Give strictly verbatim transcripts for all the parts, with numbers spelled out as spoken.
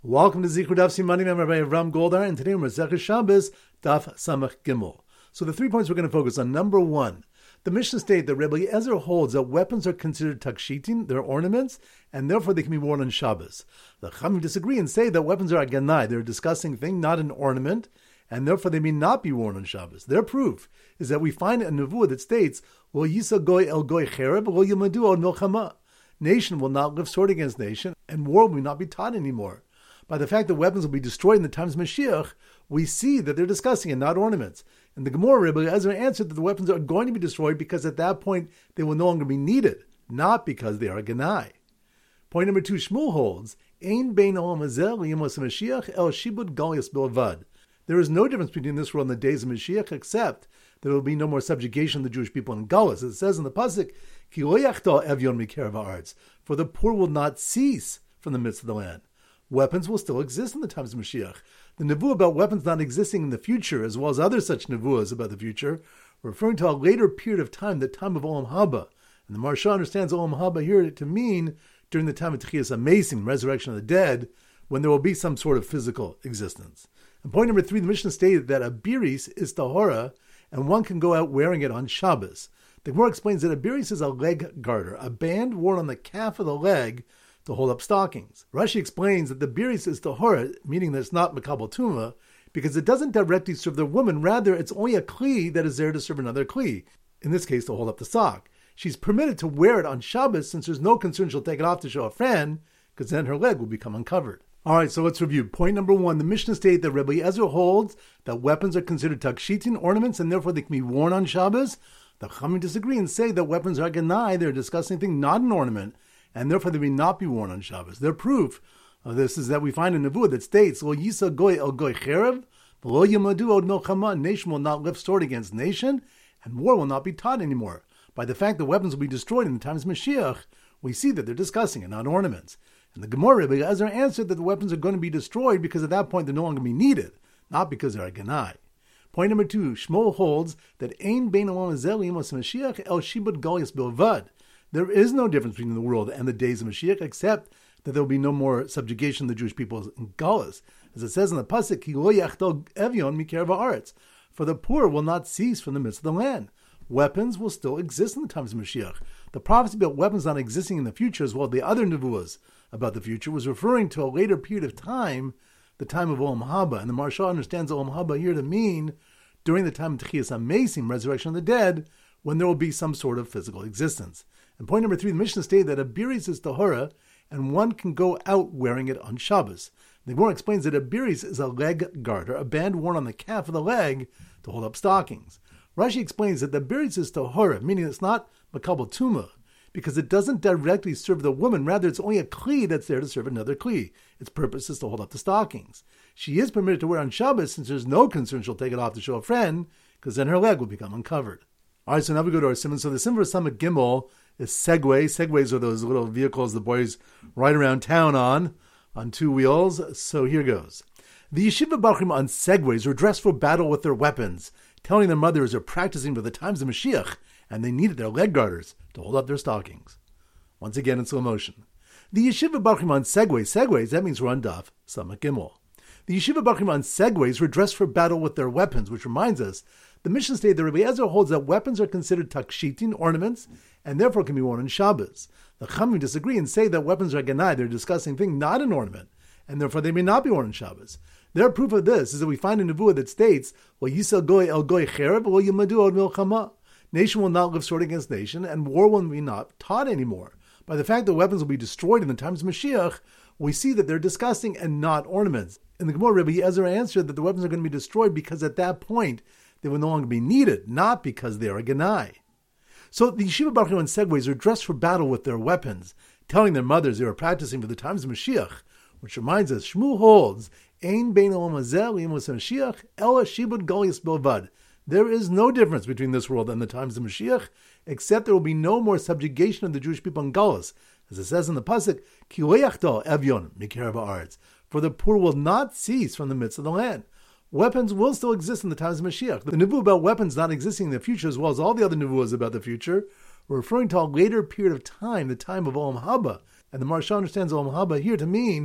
Welcome to Zichud Daf Simanim. I'm Rabbi Avram Goldar, and today we're Masechus Shabbos Daf Samach Gimel. So the three points we're going to focus on. Number one, the Mishnah state that Rabbi Eliezer holds that weapons are considered takshitin, they're ornaments, and therefore they can be worn on Shabbos. The Chachamim disagree and say that weapons are a ganai, they're a disgusting thing, not an ornament, and therefore they may not be worn on Shabbos. Their proof is that we find a nevuah that states, "Lo yisa goy el goy chereb, lo yilmadu od milchama." Nation will not live sword against nation, and war will not be taught anymore. By the fact that weapons will be destroyed in the times of Mashiach, we see that they're disgusting and not ornaments. And the Gemara, Rabbi Eliezer answered that the weapons are going to be destroyed because at that point they will no longer be needed, not because they are a ganai. Point number two, Shmuel holds, Ein bein olam hazeh liyamos Mashiach el shibud galias bilvad. There is no difference between this world and the days of Mashiach, except that there will be no more subjugation of the Jewish people in Galus. It says in the pasuk, Ki lo yachtal evyon mikerav haaretz, for the poor will not cease from the midst of the land. Weapons will still exist in the times of Mashiach. The nevuah about weapons not existing in the future, as well as other such nevuahs about the future, referring to a later period of time, the time of Olam Haba. And the Maharsha understands Olam Haba here to mean during the time of Tchias HaMesim, resurrection of the dead, when there will be some sort of physical existence. And point number three, the Mishnah stated that a biris is tahora, and one can go out wearing it on Shabbos. The Gemara explains that a biris is a leg garter, a band worn on the calf of the leg to hold up stockings. Rashi explains that the biris is tahora, meaning that it's not makabel tuma, because it doesn't directly serve the woman, rather it's only a kli that is there to serve another kli, in this case to hold up the sock. She's permitted to wear it on Shabbos since there's no concern she'll take it off to show a friend, because then her leg will become uncovered. Alright, so let's review. Point number one, the Mishnah states that Rabbi Eliezer holds that weapons are considered takshitin, ornaments, and therefore they can be worn on Shabbos. The Chachamim disagree and say that weapons are ganai, they're a disgusting thing, not an ornament, and therefore they may not be worn on Shabbos. Their proof of this is that we find a nevuah that states, Lo yisa goy el goy chereb, lo yimadu od milchama, nation will not lift sword against nation, and war will not be taught anymore. By the fact that weapons will be destroyed in the times of Mashiach, we see that they're disgusting and not ornaments. And the Gemara, Rabbi Eliezer answered that the weapons are going to be destroyed because at that point they're no longer be needed, not because they're a ganai. Point number two, Shmuel holds that Ein bein olam hazeh liyamos Mashiach el shibud galias bilvad. There is no difference between the world and the days of Mashiach, except that there will be no more subjugation of the Jewish people in Galus. As it says in the pasuk, Ki lo yachtal evyon mikerav haaretz, for the poor will not cease from the midst of the land. Weapons will still exist in the times of Mashiach. The prophecy about weapons not existing in the future, as well as the other nevuahs about the future, was referring to a later period of time, the time of Olam Haba. And the Maharsha understands Olam Haba here to mean during the time of Tchias HaMesim, resurrection of the dead, when there will be some sort of physical existence. And point number three, the Mishnah stated that a biris is tahora, and one can go out wearing it on Shabbos. The Gemara explains that a biris is a leg garter, a band worn on the calf of the leg to hold up stockings. Rashi explains that the biris is tahora, meaning it's not makabel tuma, because it doesn't directly serve the woman, rather it's only a kli that's there to serve another kli. Its purpose is to hold up the stockings. She is permitted to wear on Shabbos since there's no concern she'll take it off to show a friend, because then her leg will become uncovered. Alright, so now we go to our simon. So the simon for Samach Gimel is Segway. Segways are those little vehicles the boys ride around town on, on two wheels. So here goes. The yeshiva bachrim on Segways were dressed for battle with their weapons, telling their mothers they're practicing for the times of Mashiach, and they needed their leg garters to hold up their stockings. Once again in slow motion. The yeshiva bachrim on Segways, Segways, that means we're on Daf Samach Gimel. The yeshiva bachrim on Segways were dressed for battle with their weapons, which reminds us, the Mishnah stated that Rabbi Eliezer holds that weapons are considered takshitin, ornaments, and therefore can be worn on Shabbos. The Chachamim disagree and say that weapons are ganai, they're a disgusting thing, not an ornament, and therefore they may not be worn on Shabbos. Their proof of this is that we find a nevuah that states, "Well, yisal goy el goy chereb, well yimadu od milchama." Nation will not live sword against nation, and war will be not taught anymore. By the fact that weapons will be destroyed in the times of Mashiach, we see that they're disgusting and not ornaments. In the Gemara, Rabbi Eliezer answered that the weapons are going to be destroyed because at that point they will no longer be needed, not because they are a ganai. So the yeshiva bachrim and Segways are dressed for battle with their weapons, telling their mothers they were practicing for the times of Mashiach, which reminds us, Shmuel holds, Ein bein olam hazeh liyamos Mashiach ela shibud galias bilvad. There is no difference between this world and the times of Mashiach, except there will be no more subjugation of the Jewish people in Galus. As it says in the pasuk, Ki lo yachtal evyon mikerav haaretz, for the poor will not cease from the midst of the land. Weapons will still exist in the times of Mashiach. The nevuah about weapons not existing in the future, as well as all the other nevuahs about the future, were referring to a later period of time, the time of Olam Haba. And the Maharsha understands Olam Haba here to mean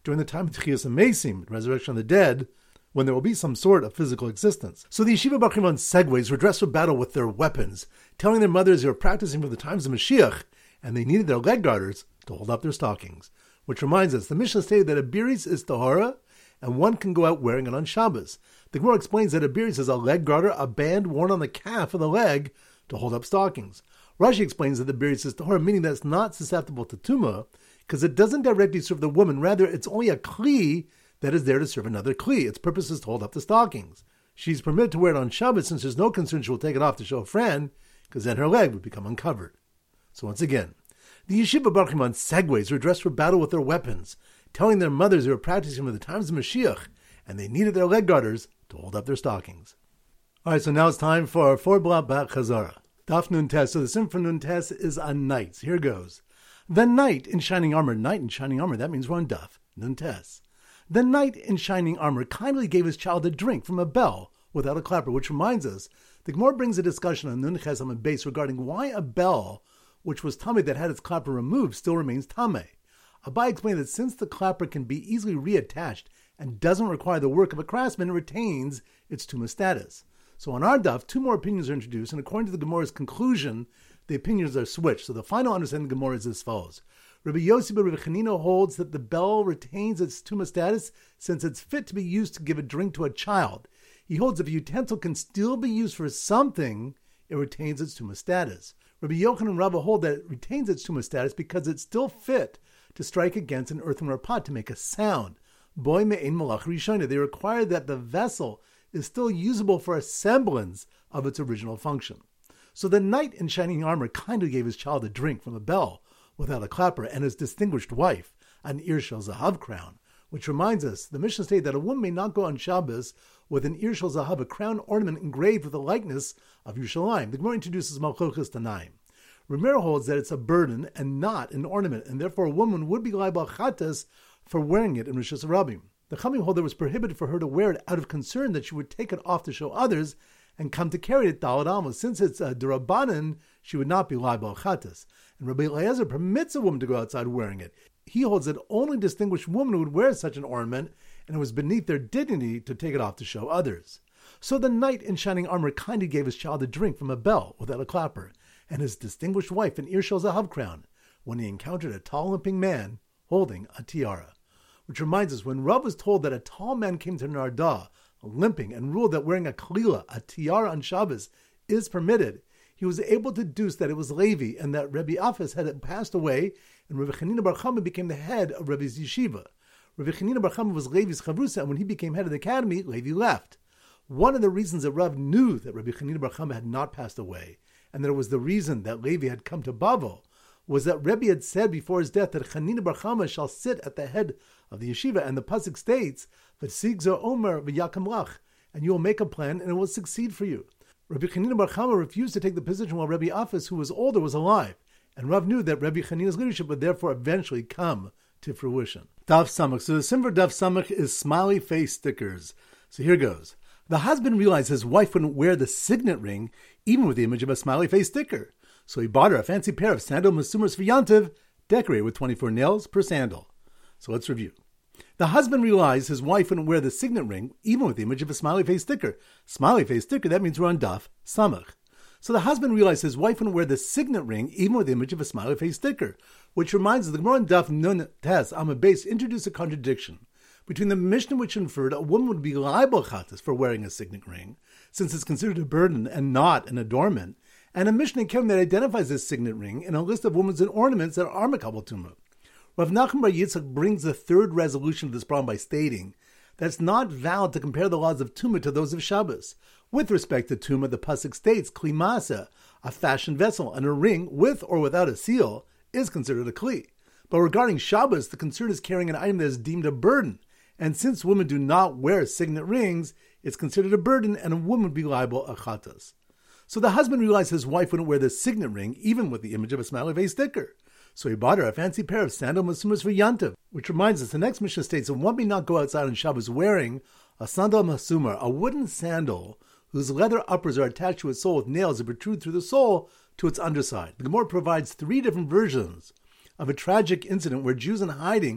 during the time of Tchias HaMesim, resurrection of the dead, when there will be some sort of physical existence. So the Yeshiva Bar Chimon segues were dressed for battle with their weapons, telling their mothers they were practicing for the times of Mashiach, and they needed their leg garters to hold up their stockings. Which reminds us, the Mishnah stated that a biris is tahara, and one can go out wearing it on Shabbos. The Gemara explains that a biris is a leg garter, a band worn on the calf of the leg to hold up stockings. Rashi explains that the biris is tahara, meaning that it's not susceptible to tumah, because it doesn't directly serve the woman, rather it's only a kli that is there to serve another kli. Its purpose is to hold up the stockings. She's permitted to wear it on Shabbos since there's no concern she will take it off to show a friend, because then her leg would become uncovered. So once again, the Yeshiva Bar Chimon segues were dressed for battle with their weapons, telling their mothers they were practicing for the times of Mashiach, and they needed their leg garters to hold up their stockings. All right, so now it's time for our four blot bat chazara. Daf Nun Tes. So the sim for Nun Tes is on knights. Here goes. The knight in shining armor. Knight in shining armor. That means we're on Daf Nun Tes. The knight in shining armor kindly gave his child a drink from a bell without a clapper, which reminds us, the Gemara brings a discussion on Nun Ches Amud Beis regarding why a bell, which was tameh that had its clapper removed, still remains tameh. Abai explained that since the clapper can be easily reattached and doesn't require the work of a craftsman, it retains its tumah status. So on our daf, two more opinions are introduced, and according to the Gemara's conclusion, the opinions are switched. So the final understanding of the Gemara is as follows. Rabbi Yossi ben Rabbi Chanina holds that the bell retains its tumah status since it's fit to be used to give a drink to a child. He holds if a utensil can still be used for something, it retains its tumah status. Rabbi Yochanan and Rava hold that it retains its tumah status because it's still fit to strike against an earthenware pot to make a sound. Boy me'ein malach rishona. They require that the vessel is still usable for a semblance of its original function. So the knight in shining armor kindly gave his child a drink from a bell without a clapper, and his distinguished wife an Ir Shel Zahav crown, which reminds us, the Mishnah states that a woman may not go on Shabbos with an Ir Shel Zahav, a crown ornament engraved with the likeness of Yerushalayim. The Gemara introduces Malchochas Tanaim. Ramir holds that it's a burden and not an ornament, and therefore a woman would be liable chatas for wearing it in Rishus Harabim. The Chachamim hold that it was prohibited for her to wear it out of concern that she would take it off to show others and come to carry it dalad amos. Since it's a derabanan, she would not be liable chatas. And Rabbi Eliezer permits a woman to go outside wearing it. He holds that only distinguished women would wear such an ornament, and it was beneath their dignity to take it off to show others. So the knight in shining armor kindly gave his child a drink from a bell without a clapper, and his distinguished wife an Ir Shel Zahav crown, when he encountered a tall limping man holding a tiara. Which reminds us, when Rav was told that a tall man came to Nardah, limping, and ruled that wearing a kalila, a tiara on Shabbos, is permitted, he was able to deduce that it was Levi, and that Rabbi Afas had passed away, and Rabbi Chanina Bar Chama became the head of Rabbi's yeshiva. Rabbi Chanina Bar Chama was Levi's chavrusa, and when he became head of the academy, Levi left. One of the reasons that Rav knew that Rabbi Chanina Bar Chama had not passed away, and that it was the reason that Levi had come to Bavel, was that Rebbe had said before his death that Chanina Bar Chama shall sit at the head of the yeshiva, and the pasuk states, "V'sigzo Omer v'yakam lach," and you will make a plan and it will succeed for you. Rabbi Chanina Bar Chama refused to take the position while Rabbi Afas, who was older, was alive, and Rav knew that Rabbi Chanina's leadership would therefore eventually come to fruition. Daf Samach. So the sim for Daf Samach is smiley face stickers. So here goes. The husband realized his wife wouldn't wear the signet ring, even with the image of a smiley face sticker. So he bought her a fancy pair of sandal masumers for Yantiv, decorated with twenty-four nails per sandal. So let's review. The husband realized his wife wouldn't wear the signet ring, even with the image of a smiley face sticker. Smiley face sticker, that means we're on Daf Samach. So the husband realized his wife wouldn't wear the signet ring, even with the image of a smiley face sticker. Which reminds us, the Gemara on Daf Nun Tes Amud Beis introduced a contradiction between the Mishnah which inferred a woman would be liable chatas for wearing a signet ring, since it's considered a burden and not an adornment, and a Mishnah Kevin that identifies this signet ring in a list of women's ornaments that are makabel tumah. Rav Nachman Bar Yitzchak brings the third resolution of this problem by stating that it's not valid to compare the laws of tumah to those of Shabbos. With respect to tumah, the pasuk states klimasa, a fashioned vessel, and a ring with or without a seal is considered a kli. But regarding Shabbos, the concern is carrying an item that is deemed a burden, and since women do not wear signet rings, it's considered a burden, and a woman would be liable a chatas. So the husband realized his wife wouldn't wear the signet ring, even with the image of a smiley face sticker. So he bought her a fancy pair of sandal masumas for Yantiv, which reminds us, the next Mishnah states that one may not go outside on Shabbos wearing a sandal masumar, a wooden sandal whose leather uppers are attached to its sole with nails that protrude through the sole to its underside. The Gemara provides three different versions of a tragic incident where Jews in hiding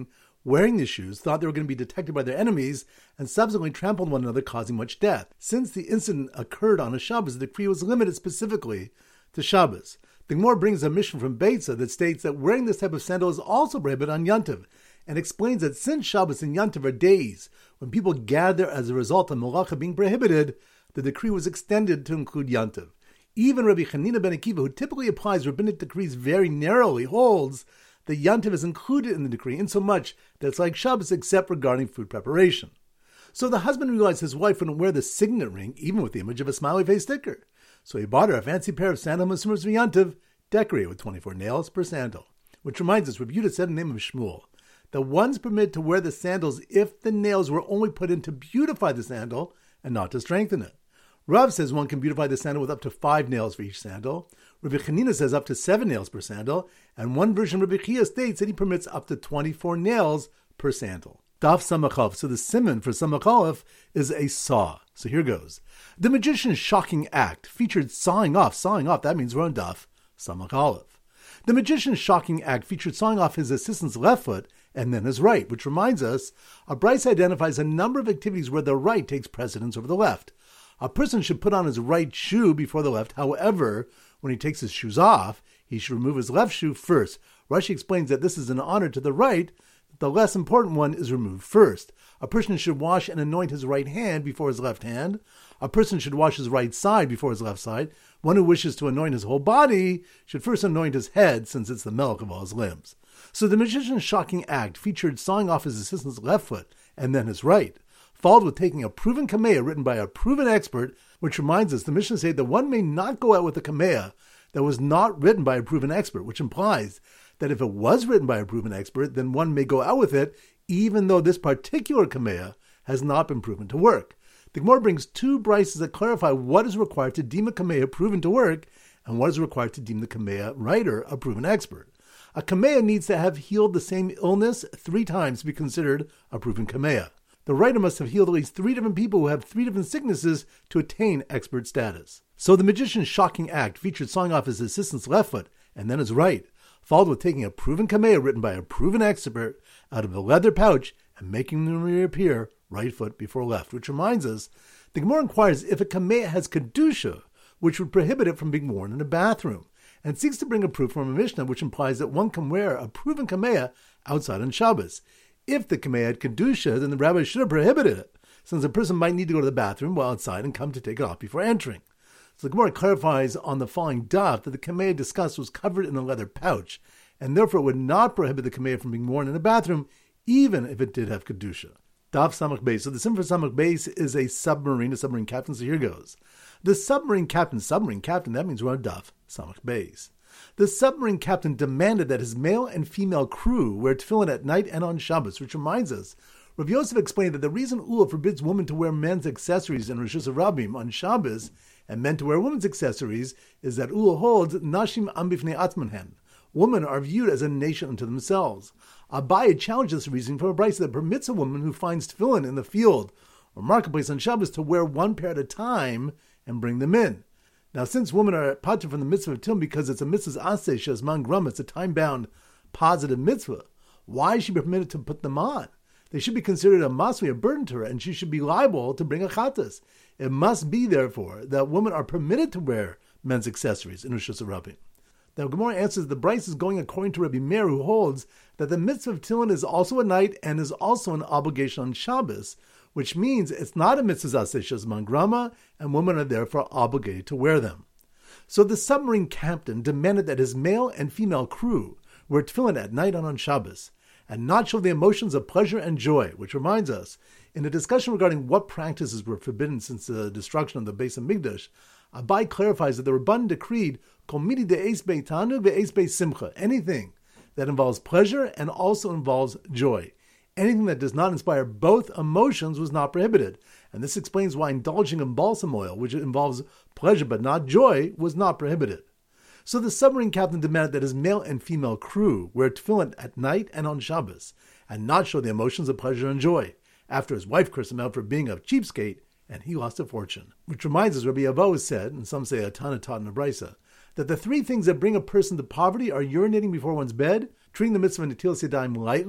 wearing these shoes, thought they were going to be detected by their enemies, and subsequently trampled one another, causing much death. Since the incident occurred on a Shabbos, the decree was limited specifically to Shabbos. The Gemara brings a mission from Beitza that states that wearing this type of sandal is also prohibited on Yantiv, and explains that since Shabbos and Yantiv are days when people gather as a result of Melacha being prohibited, the decree was extended to include Yantiv. Even Rabbi Chanina ben Akiva, who typically applies rabbinic decrees very narrowly, holds that Yantiv is included in the decree insomuch that it's like Shabbos except regarding food preparation. So the husband realized his wife wouldn't wear the signet ring, even with the image of a smiley face sticker. So he bought her a fancy pair of sandal musumers for Yantiv, decorated with twenty-four nails per sandal. Which reminds us, Rabbi Yehuda said in the name of Shmuel, that one's permitted to wear the sandals if the nails were only put in to beautify the sandal and not to strengthen it. Rav says one can beautify the sandal with up to five nails for each sandal. Rabbi Chanina says up to seven nails per sandal, and one version of Rabbi Chia states that he permits up to twenty-four nails per sandal. Daf Samach. So the simon for Samach Aleph is a saw. So here goes. The magician's shocking act featured sawing off. Sawing off, that means we're on Daf Samach Aleph. The magician's shocking act featured sawing off his assistant's left foot and then his right, which reminds us, a Bryce identifies a number of activities where the right takes precedence over the left. A person should put on his right shoe before the left. However, when he takes his shoes off, he should remove his left shoe first. Rashi explains that this is an honor to the right, that the less important one is removed first. A person should wash and anoint his right hand before his left hand. A person should wash his right side before his left side. One who wishes to anoint his whole body should first anoint his head, since it's the milk of all his limbs. So the magician's shocking act featured sawing off his assistant's left foot and then his right, followed with taking a proven kameah written by a proven expert, which reminds us the Mishnah says that one may not go out with a kameah that was not written by a proven expert, which implies that if it was written by a proven expert, then one may go out with it, even though this particular kameah has not been proven to work. The Gemara brings two brises that clarify what is required to deem a kameah proven to work and what is required to deem the kameah writer a proven expert. A kameah needs to have healed the same illness three times to be considered a proven kameah. The writer must have healed at least three different people who have three different sicknesses to attain expert status. So the magician's shocking act featured sawing off his assistant's left foot and then his right, followed with taking a proven kameah written by a proven expert out of a leather pouch and making them reappear right foot before left, which reminds us, the Gemara inquires if a kameah has kedusha, which would prohibit it from being worn in a bathroom, and seeks to bring a proof from a Mishnah which implies that one can wear a proven kameah outside on Shabbos. If the kameah had kedusha, then the rabbi should have prohibited it, since a person might need to go to the bathroom while outside and come to take it off before entering. So the Gemara clarifies on the following daf that the kameah discussed was covered in a leather pouch, and therefore it would not prohibit the kameah from being worn in a bathroom, even if it did have kedusha. Daf Samach Beis. So the sim for Samach Beis is a submarine, a submarine captain. So here goes. The submarine captain, submarine captain, that means we're on Daf Samach Beis. The submarine captain demanded that his male and female crew wear tefillin at night and on Shabbos, which reminds us, Rav Yosef explained that the reason Ula forbids women to wear men's accessories in Rosh Hashanah on Shabbos and men to wear women's accessories is that Ula holds Nashim Am Bifnei Atzman. Women are viewed as a nation unto themselves. Abaye challenged this reasoning from a brisa that permits a woman who finds tefillin in the field or marketplace on Shabbos to wear one pair at a time and bring them in. Now, since women are patur from the mitzvah of tefillin because it's a mitzvah aseh shezman grama, it's a time-bound positive mitzvah, why is she permitted to put them on? They should be considered a masmi, a burden to her, and she should be liable to bring a chatas. It must be, therefore, that women are permitted to wear men's accessories in Rosh Hashanah. Now, Gemara answers the Bryce is going according to Rabbi Meir, who holds that the mitzvah of tefillin is also a night and is also an obligation on Shabbos, which means it's not a mitzvah aseh shezman grama, and women are therefore obligated to wear them. So the submarine captain demanded that his male and female crew wear tefillin at night and on Shabbos, and not show the emotions of pleasure and joy, which reminds us, in a discussion regarding what practices were forbidden since the destruction of the Beis Hamikdash, Abai clarifies that the Rabban decreed Kol midi de'es beitanu ve'es be'simcha, anything that involves pleasure and also involves joy. Anything that does not inspire both emotions was not prohibited, and this explains why indulging in balsam oil, which involves pleasure but not joy, was not prohibited. So the submarine captain demanded that his male and female crew wear tefillin at night and on Shabbos, and not show the emotions of pleasure and joy, after his wife cursed him out for being a cheapskate, and he lost a fortune. Which reminds us, Rabbi Avo said, and some say a Tana taught in a Brisa, that the three things that bring a person to poverty are urinating before one's bed, treating the mitzvah of Netilas Yadayim lightly,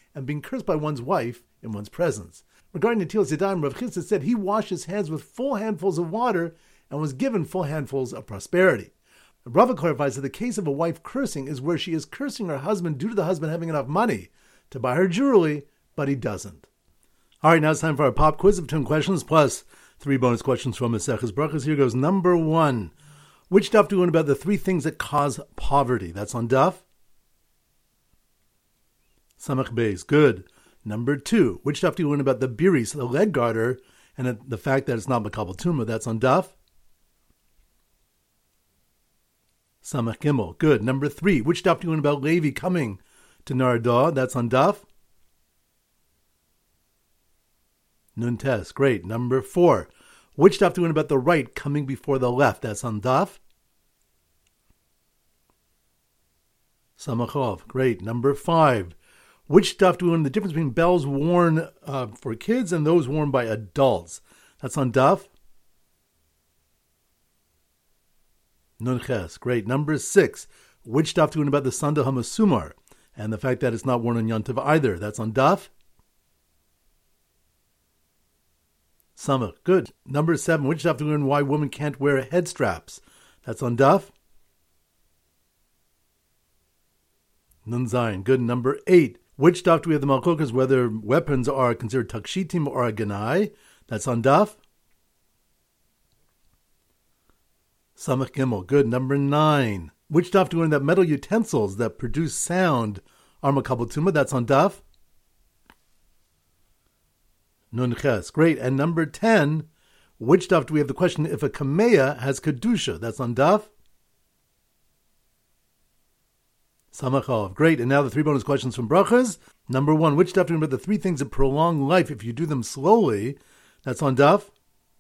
and being cursed by one's wife in one's presence. Regarding Netilas Yadayim, Rav Chisda said he washed his hands with full handfuls of water and was given full handfuls of prosperity. Rava clarifies that the case of a wife cursing is where she is cursing her husband due to the husband having enough money to buy her jewelry, but he doesn't. All right, now it's time for our pop quiz of ten questions plus three bonus questions from Maseches Brachos. Here goes number one. Which daf do we learn about the three things that cause poverty? That's on daf Samach Beis. Good. Number two. Which daf do you learn about the biris, the leg garter, and the fact that it's not makabel tumah? That's on daf Samach Gimel. Good. Number three. Which daf do you learn about Levi coming to Nardah? That's on daf Nun Tes. Great. Number four. Which daf do we learn about the right coming before the left? That's on daf Samachov. Great. Number five. Which daf do we learn the difference between bells worn uh, for kids and those worn by adults? That's on daf Nun Ches. Great. Number six. Which daf do we learn about the Sandal HaMasumar and the fact that it's not worn on Yom Tov either? That's on daf Samach. Good. Number seven. Which daf do we learn why women can't wear head straps? That's on daf Nun Zayin. Good. Number eight. Which daf do we have the malchokas whether weapons are considered takshitim or a ganai? That's on daf Samach Gimel. Good. Number nine. Which daf do we learn that metal utensils that produce sound are makabel tumah? That's on daf Nun Ches. Great. And number ten. Which daf do we have the question if a kameya has kedusha? That's on daf Samachov. Great. And now the three bonus questions from Brachas. Number one. Which daf do we learn about the three things that prolong life if you do them slowly? That's on daf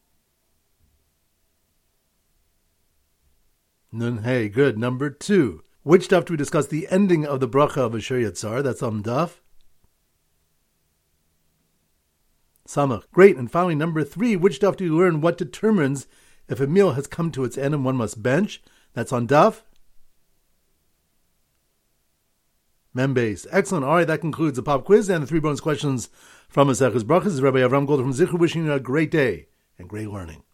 Nun Hey. Good. Number two. Which daf do we discuss the ending of the bracha of Asher Yatzar? That's on daf Samach. Great. And finally, number three. Which daf do you learn what determines if a meal has come to its end and one must bench? That's on daf Membeis. Excellent. All right, that concludes the pop quiz and the three bonus questions from Maseches Brachos. Rabbi Avram Goldar from Zichur wishing you a great day and great learning.